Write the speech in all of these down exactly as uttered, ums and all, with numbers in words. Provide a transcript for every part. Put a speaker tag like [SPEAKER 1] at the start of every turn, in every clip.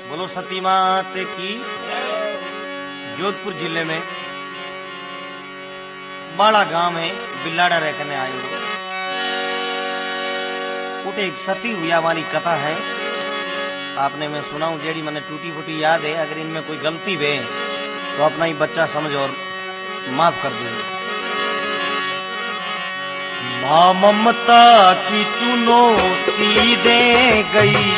[SPEAKER 1] बोलो सती मात की। जोधपुर जिले में बाड़ा गांव में बिल्लाड़ा रहने आए हो। उठे एक सती हुआ वाली कथा है, आपने मैं सुनाऊं जेड़ी मैंने टूटी फूटी याद है। अगर इनमें कोई गलती वे तो अपना ही बच्चा समझ और माफ कर दे। मां ममता की चुनौती दे गई,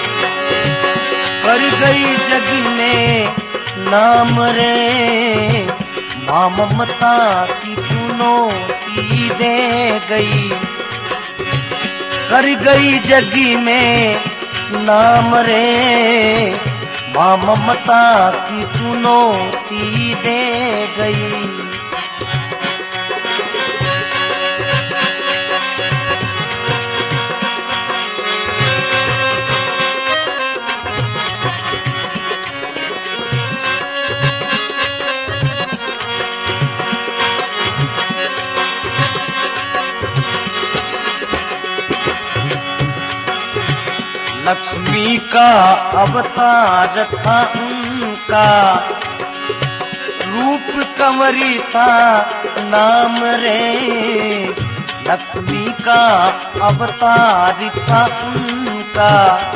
[SPEAKER 1] कर गई जग में नाम रे। मां ममता की चुनौती दे गई, कर गई जग में नाम रे। मां ममता की चुनौती दे गई। लक्ष्मी का अवतार था उनका, रूप कंवरी था नाम रे। लक्ष्मी का अवतार था उनका,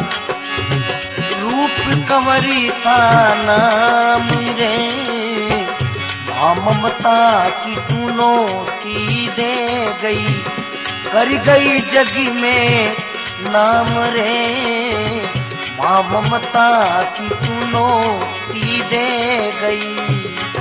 [SPEAKER 1] रूप कंवरी था नाम रे। मां ममता की चुनौती दे गई, कर गई जग में नाम रे। मां ममता की चुनौती दे गई।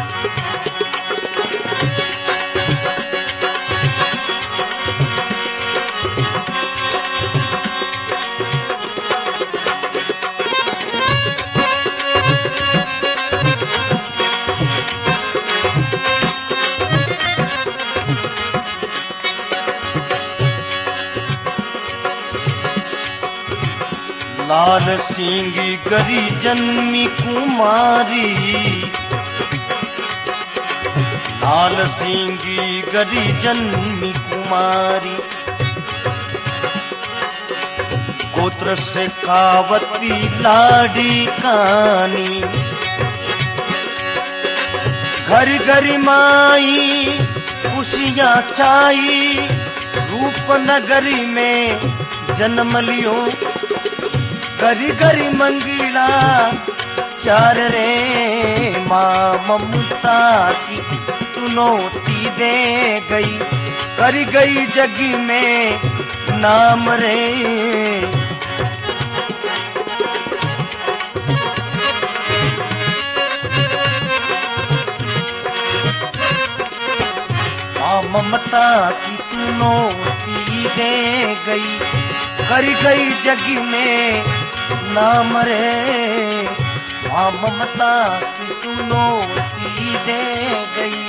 [SPEAKER 1] लाल सिंगी गरी जन्मी कुमारी, लाल सिंगी गरी जन्मी कुमारी। गोत्र से कावती लाडी कानी, घर घर माई खुशियां चाई। रूप नगरी में जन्म लियो, गरी गरी मंगला चार रे। मां ममता की चुनौती दे गई, कर गई जग में नाम रे। मां ममता की चुनौती दे गई, कर गई जग में नाम रे। मां ममता की चुनौती दे गई।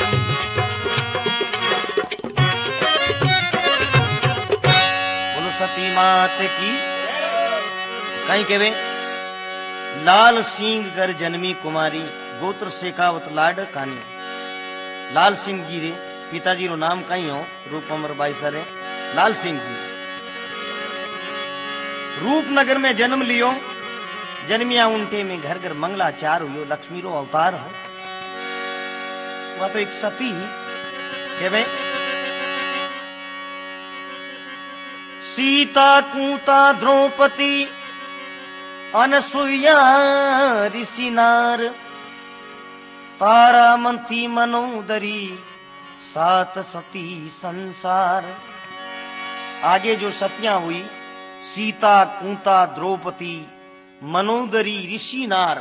[SPEAKER 1] बोलो सती मात की। कहीं के वे लाल सिंह घर जन्मी कुमारी, गोत्र शेखावत लाड कानी। लाल सिंह जी रे पिताजी रो नाम कहीं हो, रूप अमर बाई सर लाल सिंह जी। रूपनगर में जन्म लियो, जन्मिया उनटे में घर घर मंगलाचार हुयो। लक्ष्मी रो अवतार हो। वह तो एक सती के वे सीता कूता द्रौपदी अनसुईया ऋषिनार। तारामंती मनोदरी सात सती संसार। आगे जो सतियां हुई सीता कूता द्रौपदी मनोदरी ऋषिनार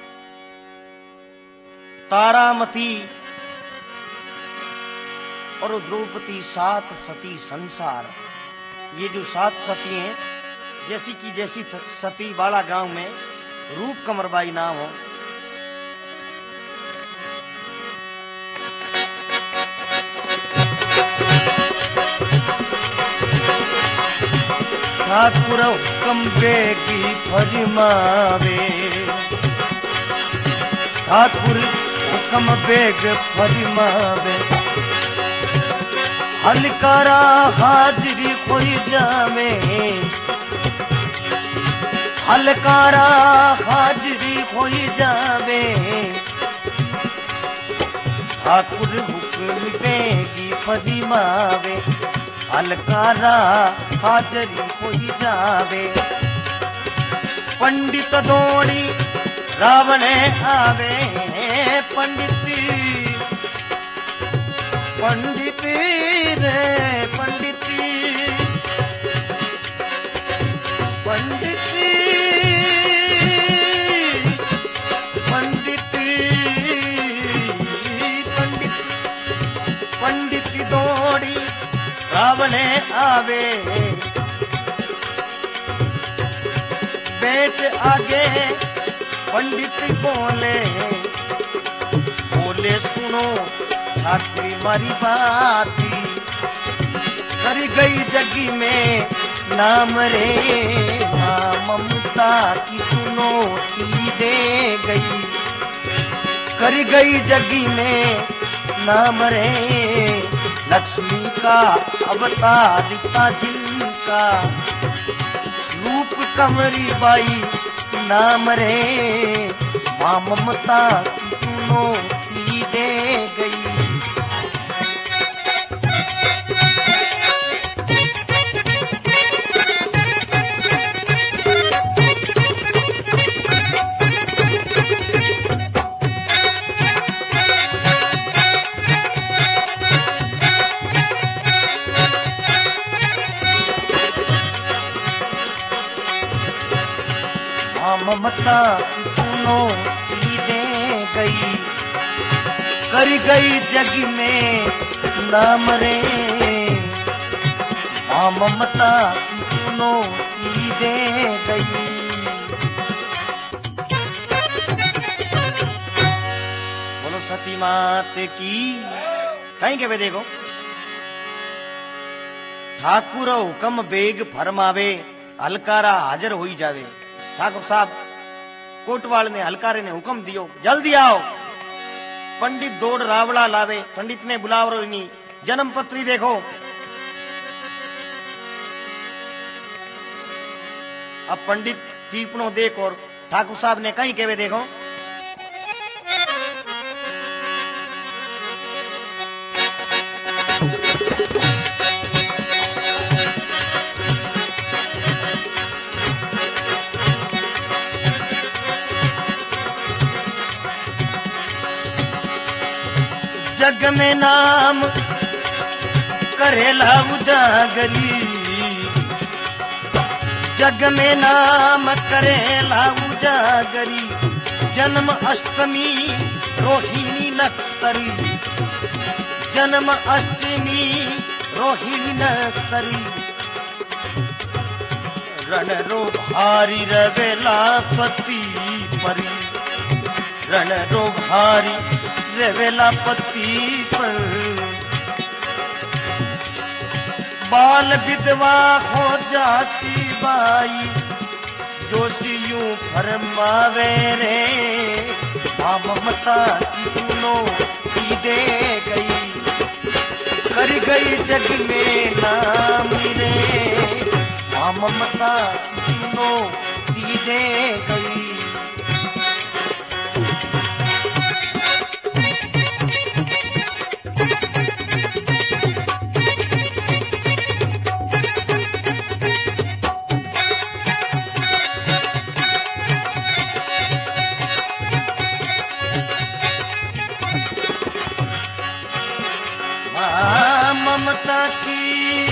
[SPEAKER 1] तारामती और द्रौपदी सात सती संसार। ये जो सात सती हैं, जैसी की जैसी सती बाड़ा गांव में रूप कमरबाई नाम हो। ठाकुर हुक्म बेगी फरमावे, ठाकुर हुक्म बेग फरमावे। हलकारा हाजरी कोई जावे, अलकारा हाजरी होई जावे, ठाकुर हुक्म पेगी फरिमावे, अलकारा हाजरी होई जावे। पंडित दौड़ी रावण आवे, पंडित पंडित रे पंडित पंडित पंडित पंडित पंडित दौड़ी रावण आवे, बैठ आगे पंडित बोले, बोले सुनो ठाकुरी मारी बाती, कर गई जगी में नाम रे, मां ममता की चुनौती दे गई, कर गई जगी में नाम रे, लक्ष्मी का अवतार था जिनका, रूप कंवरी बाई नाम रे, मां ममता की चुनौती दे गई। ममता चुनौती दे गई, कर गई जग में नाम रे, मां ममता की चुनौती दे गई। बोलो सती मात की। कहीं के वे देखो, ठाकुर हुक्म बेग फरमावे, अलकारा हाजिर होई जावे। ठाकुर साहब कोटवाल ने हलकारे ने हुक्म दियो, जल्दी आओ। पंडित दौड़ रावड़ा लावे, पंडित ने बुलावरो इनी जन्म पत्री देखो। अब पंडित टीपणो देख और ठाकुर साहब ने कहीं केवे देखो, जग में नाम करेला उजागरी, जग में नाम करेला उजागरी, जन्म अष्टमी रोहिणी नक्षत्री, जन्म अष्टमी रोहिणी नक्षत्री, रण रो भारी रवेला पति परी, रण रो भारी रेवेला पति पर, बाल विधवा हो जासी बाई, जोशी यूं फरमावे रे, मां ममता की चुनौती दे गई, कर गई जग में नाम रे, मां ममता की चुनौती दे गई। ममता की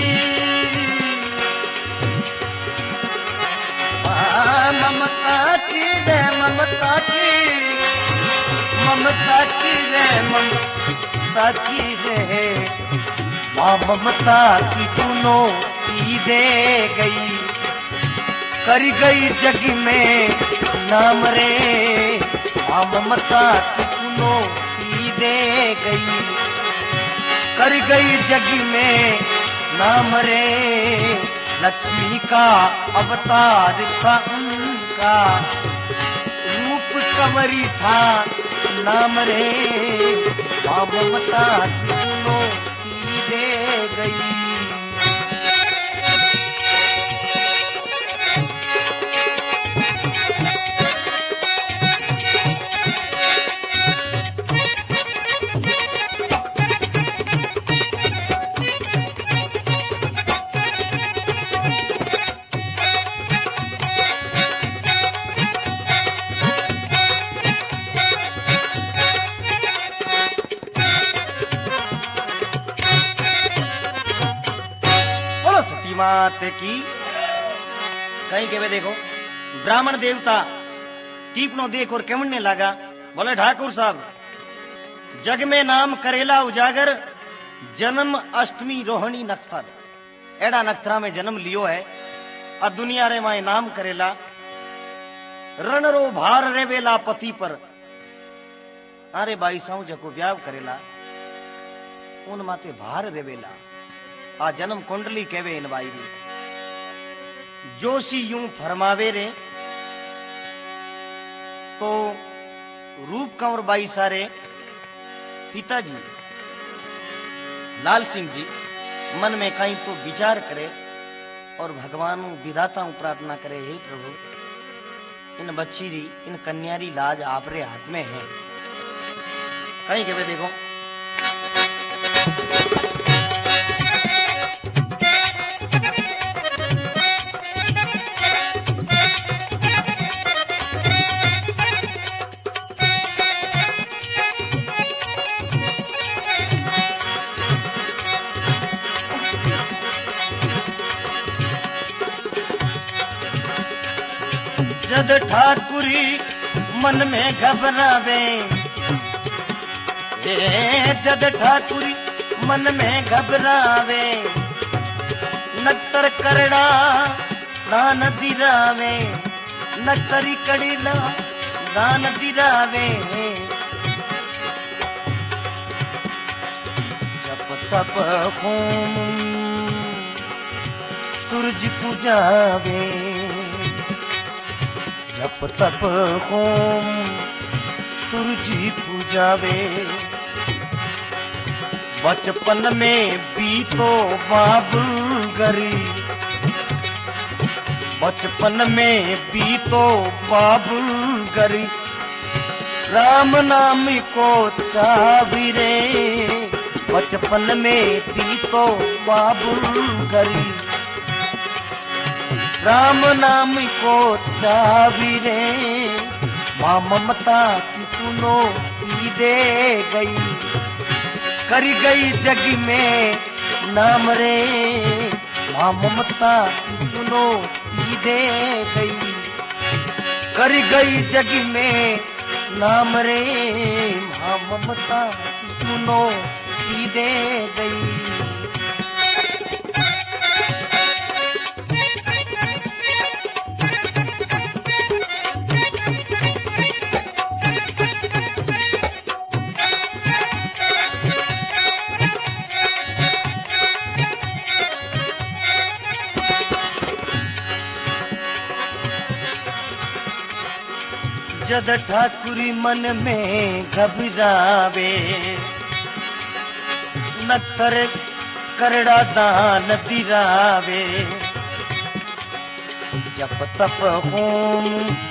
[SPEAKER 1] ममता की रे ममता की ममता की रे ममता की रे, मां ममता की चुनौती दे गई, कर गई जग में नाम रे, मां ममता की चुनौती दे गई, कर गई जग में नाम रे, लक्ष्मी का अवतार था उनका, रूप कंवरी था नाम रे, मां ममता की चुनौती दे गई। मात की। कहीं के वे देखो ब्राह्मण देवता टीपनो देख और केवड़ने लगा, बोले ठाकुर साहब जग में नाम करेला उजागर, जन्म अष्टमी रोहिणी नक्षत्र, एड़ा नक्षत्रा में जन्म लियो है आ दुनिया रे माए नाम करेला, रण रो भार रे वेला पति पर, अरे बाई साऊ जको ब्याह करेला उन माते भार रे वेला, आ जन्म कुंडली केवे इन बाई री। जोशी यूं फरमावे रे तो रूप कंवर बाई सारे पिताजी लाल सिंह जी मन में कहीं तो विचार करे और भगवान विधाता प्रार्थना करे, हे प्रभु इन बच्ची री इन कन्यारी लाज आपरे हाथ में है। कहीं के देखो जद ठाकुरी मन में घबरावे, जद ठाकुरी मन में घबरावे, नक्तर करड़ा दान दिरावे, नक्तरी कड़ीला दान दिरावे, जप तप होम सूरज पूजावे, जप तप होम सूरजी पूजावे, बचपन में बीतो बाबुल गरी, बचपन में बीतो बाबुल गरी, राम नाम को चाविरे, बचपन में बीतो बाबुल गरी, राम नाम को चाविरे, माँ ममता की चुनो की दे गई, करी गई जग में नाम रे, माँ ममता की चुनो की दे गई, करी गई जग में नाम रे, माँ ममता की चुनो की दे गई। जद ठाकुरी मन में घबरावे, नक्तर करड़ा दान दिरावे, जप तप होम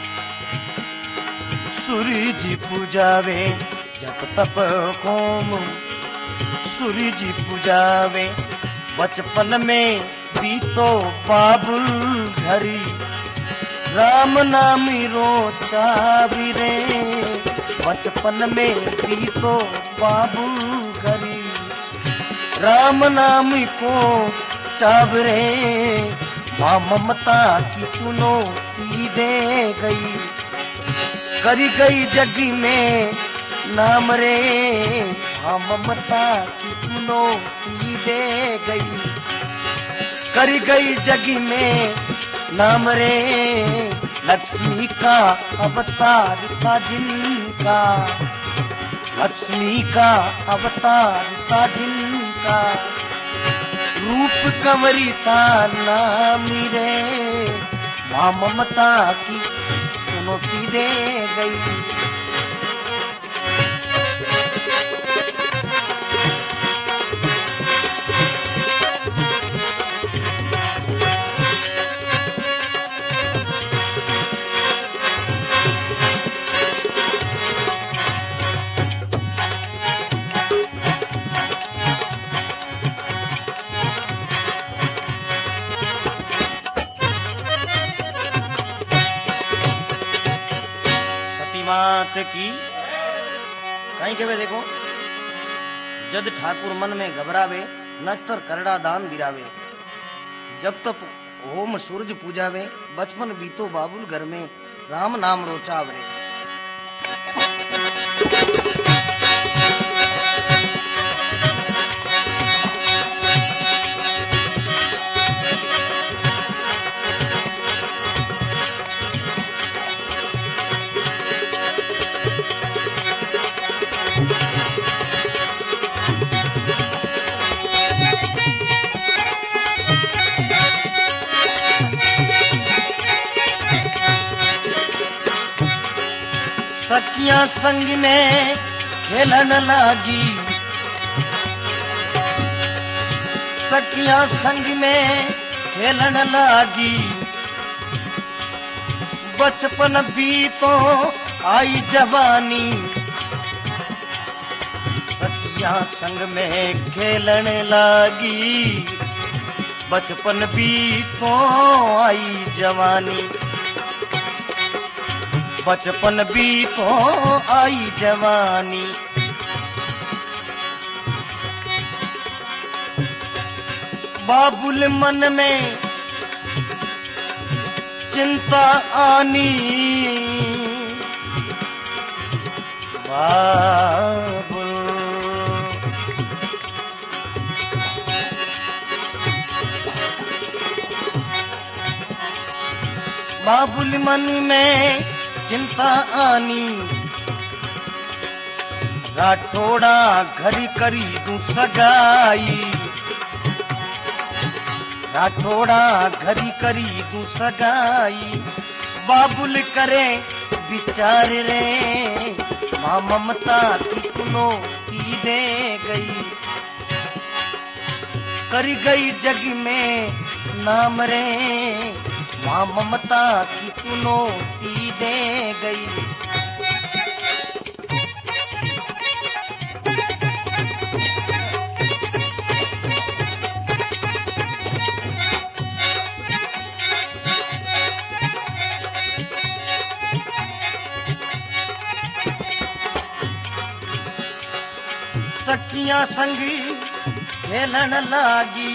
[SPEAKER 1] सूरज पूजावे, जप तप होम सूरज पूजावे, बचपन में बीतो बाबुल घरी, राम नाम रो चाविरे, बचपन में बीतो बाबुल घरी, राम नाम को चाविरे, माँ ममता की चुनो की दे गई, करी गई जग में नाम रे, माँ ममता की चुनो की दे गई, करी गई जग में नाम रे, लक्ष्मी का अवतार था जिनका, लक्ष्मी का अवतार था जिनका, रूप कंवरी था नाम रे, माँ ममता की चुनौती दे गई। मात की। कहीं के वे देखो जद ठाकुर मन में घबरावे, नक्तर करड़ा दान दिरावे, जब तक होम सूरज पूजावे बचपन बीतो बाबुल घर में राम नाम रोचावरे। सखियां संग में खेलन लागी, सखियां संग में खेलन लागी, बचपन बीतो आई जवानी। सखियां संग में खेलन लागी, बचपन बीतो आई जवानी। बचपन बीतो आई जवानी। बाबुल मन में चिंता आनी, बाबुल बाबुल मन में चिंता आनी। राठौड़ा घरी करी दूं सगाई, राठौड़ा घरी करी दूं सगाई। बाबुल करे विचार रे, मां ममता की चुनौती दे गई। करी गई जग में नाम रे, मां ममता की चुनौती दे गई। सखियां संग खेलन लागी,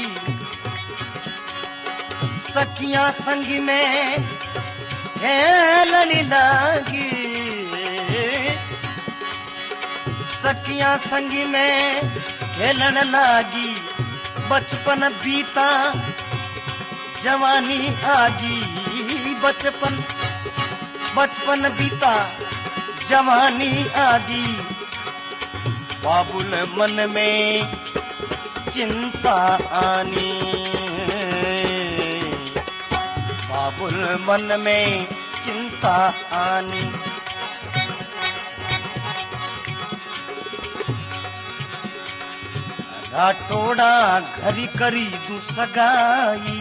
[SPEAKER 1] सखियां संग में खेलन लागी। सखियां संग में खेलन लागी, बचपन बीता जवानी आगी। बचपन बचपन बीता जवानी आगी। बाबुल मन में चिंता आनी, बाबुल मन में चिंता आनी। राठौड़ा घरी करी दूं सगाई,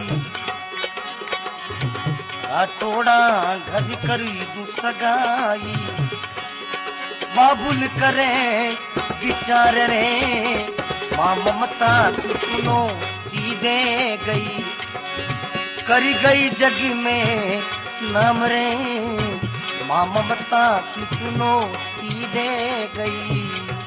[SPEAKER 1] राठौड़ा घरी करी दूं सगाई। बाबुल करे विचार रे, मां ममता की चुनौती दे गई। करी गई जग में नाम रे, मां ममता की चुनौती दे गई।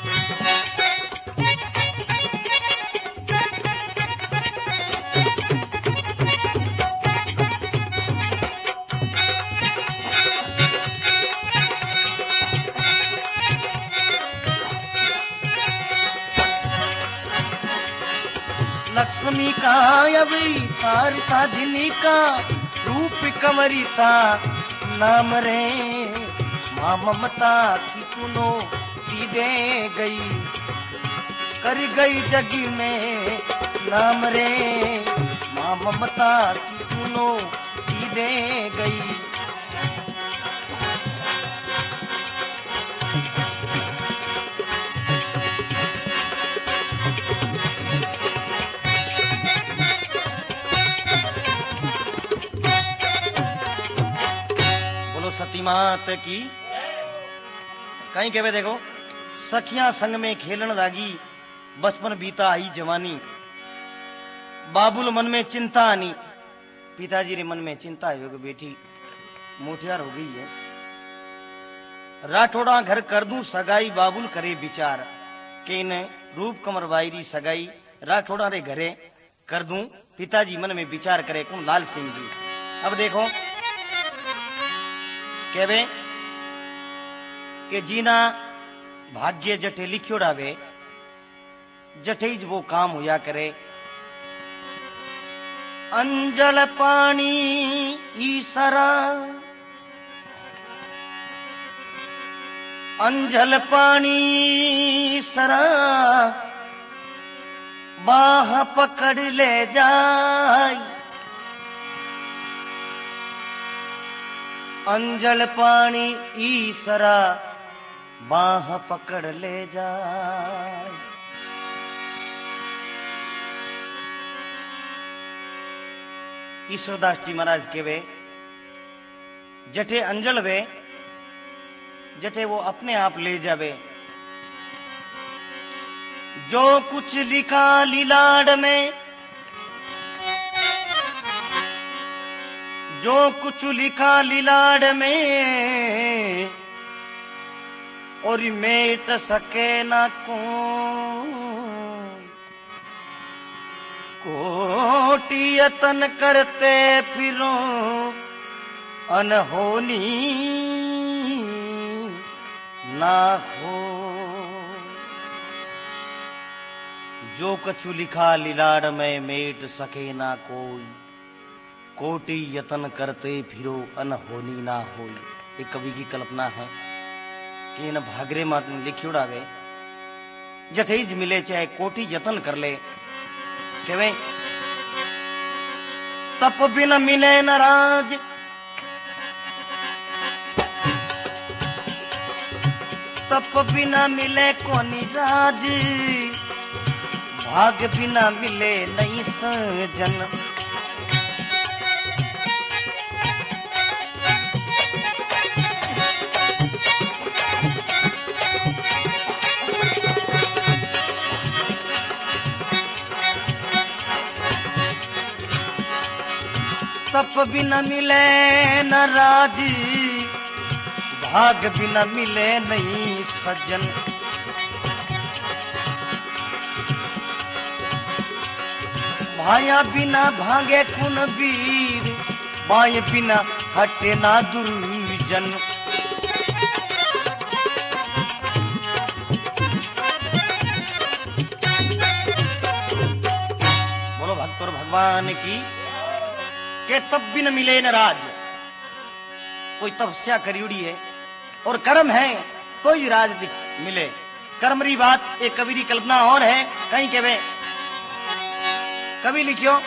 [SPEAKER 1] लक्ष्मी का अवतार था जिनका रूप कंवरिता नाम रे, मां ममता की चुनौती दे गई। कर गई जग में नाम रे, मां ममता की चुनौती दे गई। सती मात की कहीं कहवे देखो, सखियां संग में खेलन लागी, बचपन बीता आई जवानी। बाबुल मन में चिंता आनी, पिताजी रे मन में चिंता है कि बेटी मोटियार हो गई है। राठौड़ा घर कर दूं सगाई, बाबुल करे विचार के इन्हें रूप कमर बाईरी सगाई राठौड़ा रे घरे कर दूं पिताजी मन में विचार करे कौन लाल सिंह जी। अब देखो कहवे के जीना भाग्य जठे लिखियोड़ा वे जठे ज वो काम होया करे। अंजल पानी ईसरा अंजल पानी सरा बाह पकड़ ले जाय। अंजल पानी ईसरा बाह पकड़ ले जाय। ईश्वरदास जी महाराज के वे जठे अंजल वे जठे वो अपने आप ले जावे। जो कुछ लिखा लीलाड़ में जो कुछ लिखा लीलाड़ में और मेट सके ना को कोटि यतन करते फिरो अनहोनी ना हो। जो कछु लिखा लीलाड़ में मेट सके ना कोई कोटि यतन करते फिरो अनहोनी ना होई। एक कवि की कल्पना है कि इन भागरे मात ने लिखियोड़ा वे जठेज मिले चाहे कोटि यतन कर ले केवे तप बिन मिले न राज। तप बिना मिले कोनी राज भाग बिना मिले नहीं सजन। तप बिना मिले न राज भाग बिना मिले नहीं सज्जन। भाया बिना भागे कुन वीर बाय बिना हटे ना दुर्जन। बोलो भक्त और भगवान की के तब बिन मिले न राज। कोई तपस्या करियोड़ी है और कर्म है तो ही राज मिले। कर्म री बात एक कवि की कल्पना और है कहीं के वे कवि लिखियो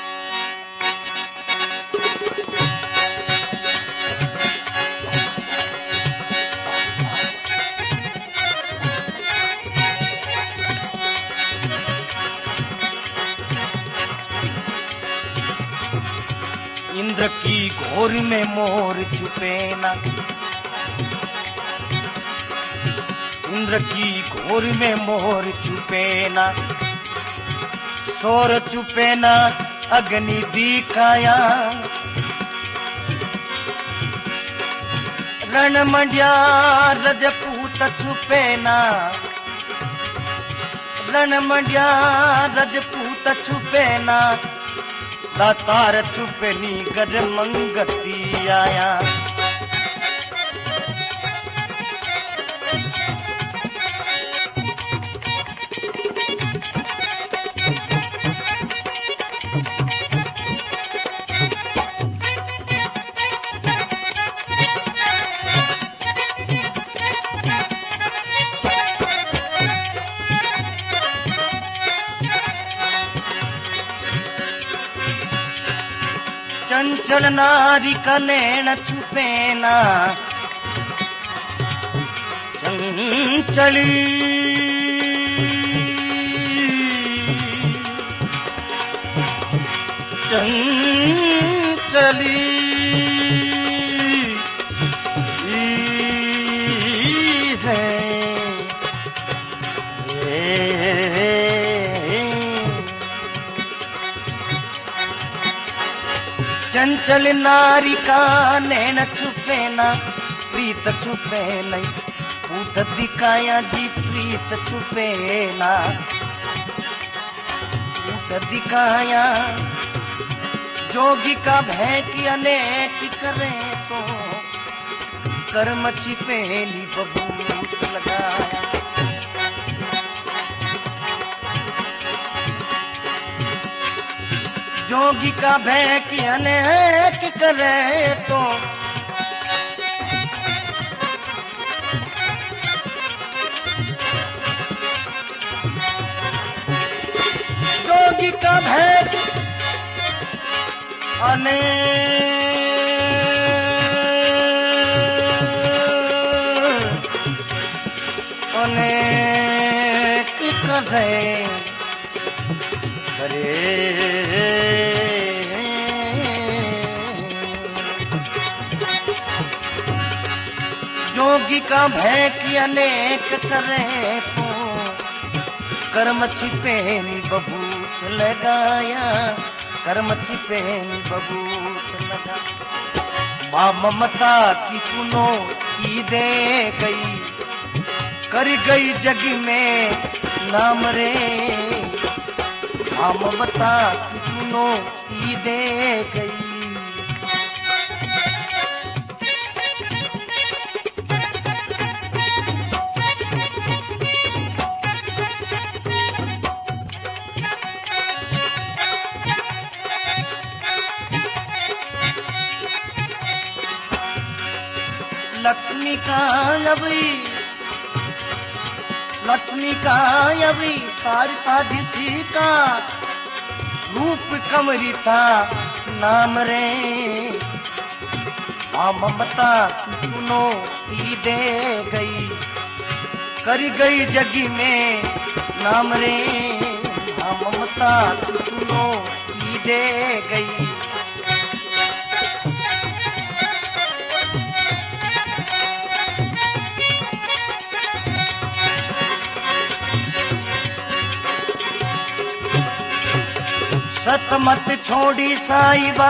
[SPEAKER 1] इंद्र की घोर में मोर छुपे ना। इंद्र की घोर में मोर छुपे ना। शोर छुपे ना अग्नि दिखाया। रण मंडिया रजपूत छुपे ना। रण मंडिया रजपूत छुपे ना। दातार छुपे नी गज मंगती आया। चंचल नारी का नैन छुपे ना। चंचली चंचली चंचल नारी का नैन छुपे ना। प्रीत छुपे नहीं पूत दिखाया जी। प्रीत छुपे ना पूत दिखाया जोगी का भय की अनेक करे तो कर्म छिपेली बबूत लगाया। जोगी का भय की अनेक करे तो जोगी का भय अनेक अनेक करे करे जोगी का भय की अनेक करे तो कर्म छिपेनी बबूत लगाया। कर्म छिपेनी बबूत लगा। माँ ममता की कुनो की दे गई कर गई जग में नाम रे। माँ ममता की कुनो की दे गई। लक्ष्मी का अभी लक्ष्मी का अभी तारता दिशी का रूप कमरी था नाम रे। माँ ममता की कुनो की दे गई कर गई जगी में नाम रे। माँ ममता की कुनो की दे गई। सतमत छोड़ी साईबा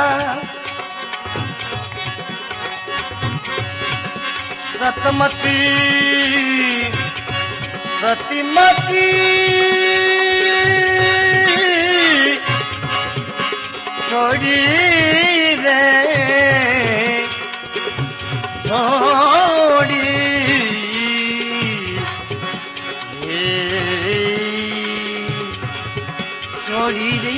[SPEAKER 1] सतमती सतीमती छोड़ी रे छोड़ी छोड़ी रे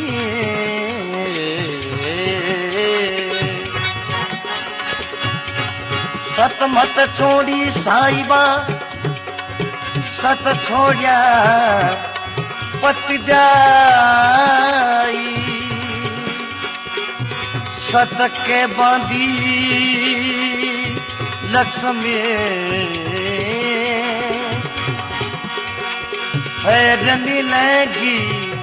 [SPEAKER 1] सतमत छोड़ी साईबा सत छोड़िया पत जाई। सत के बांधी लक्ष्मी फिर मिलेगी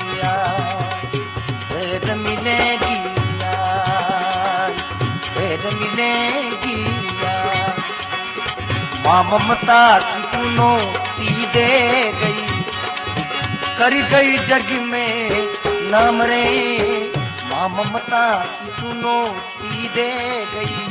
[SPEAKER 1] फिर मिलेगी फिर मिलेगी। माँ ममता की कुनो ती दे गई कर गई जग में नाम रे। माँ ममता की कुनो ती दे गई।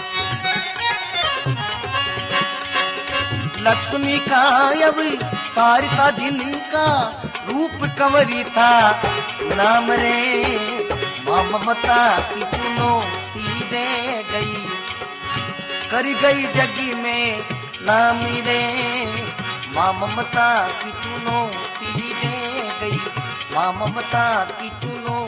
[SPEAKER 1] लक्ष्मी का अब तारका जिनी का रूप कंवरी था नाम रे। माँ ममता की कुनो ती दे गई कर गई जगी में नाम रे। माँ ममता की कुनो ती दे गई। माँ ममता की कुनो